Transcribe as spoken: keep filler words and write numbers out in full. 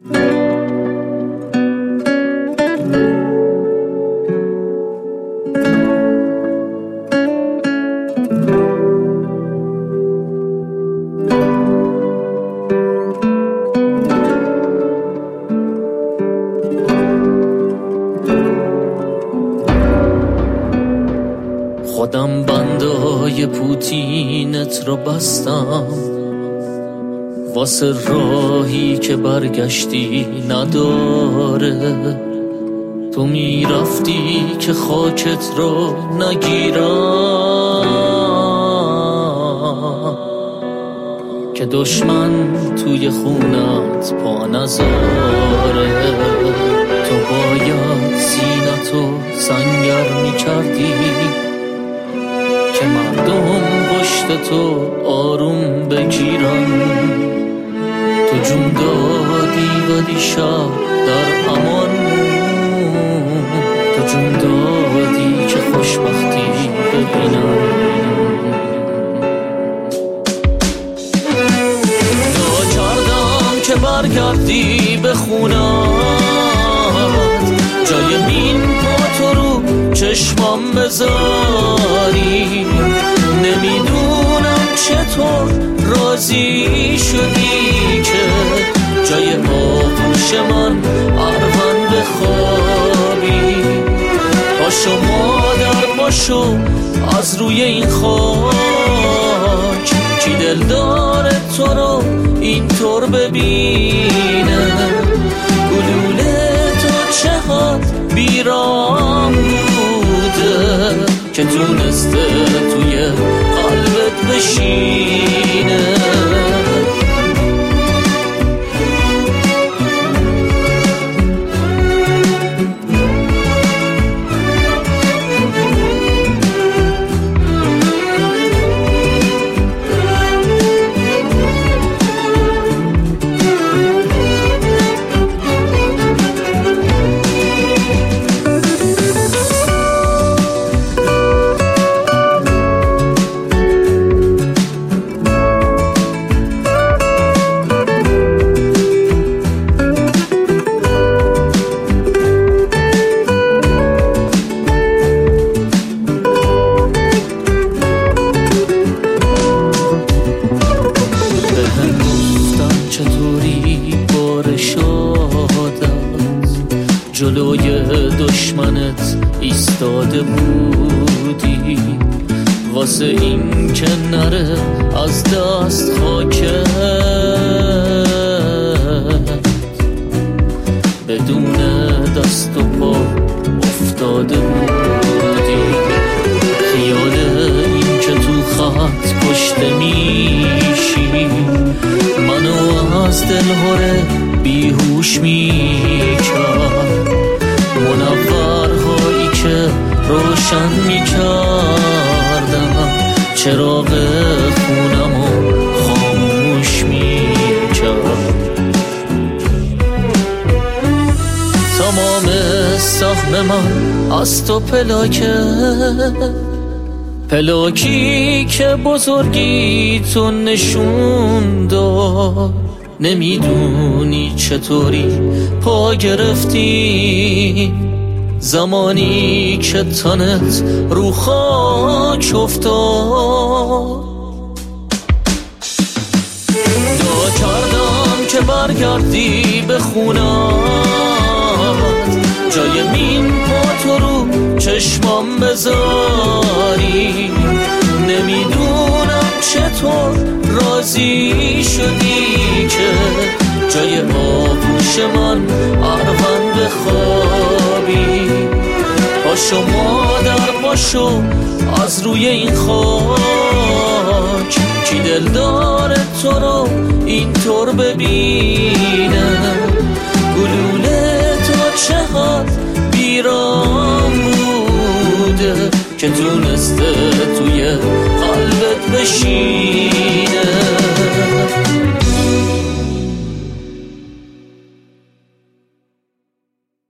خودم بندای پوتینت رو بستم واسه راهی که برگشتی نداره. تو میرفتی که خاکت رو نگیرم، که دشمن توی خونت پا نذاره. تو باید سینتو سنگر میکردی که مردم پشت تو آروم بگیرن. تو جون دادی و دیشب در امان، تو جون دادی که خوشبختی ببینم. دعا کردم که برگردی به خونت، جای مین پا تو رو چشمام بذاری. نمیدونم چطور راضی شدی که جای آغوش من اروان بخوابی. پاشو مادر پاشو از روی این خاک، کی دل داره تو رو اینطور ببینه. گلوله تا چه حد بیرام بوده که تونسته توی قلبت بشینه. جلوی دشمنت ایستاده بودی واسه این که نره از دست خاکت. بدون دست و پا افتاده بودی، خیال این که تو خط کشته میشی منو از دلهره بیهوش میکرد. منورهایی که روشن میکردم چراغ خونمو خاموش میکرد. تمام سهم من از تو پلاکه، پلاکی که بزرگی تو نشون داد. نمیدونی چطوری پا گرفتی زمانی که تنت رو خاک افتاد. دعا کردم که برگردی به خونت، جای مین پا تو رو چشمام بذاری. نمیدونم چطور راضی شدی که جای آغوش من اروان بخوابی. پاشو مادر پاشو از روی این خاک، کی دل داره تو رو اینطور ببینه. گلوله تا چه حد بیرام بوده که تونسته توی قلبت بشینه.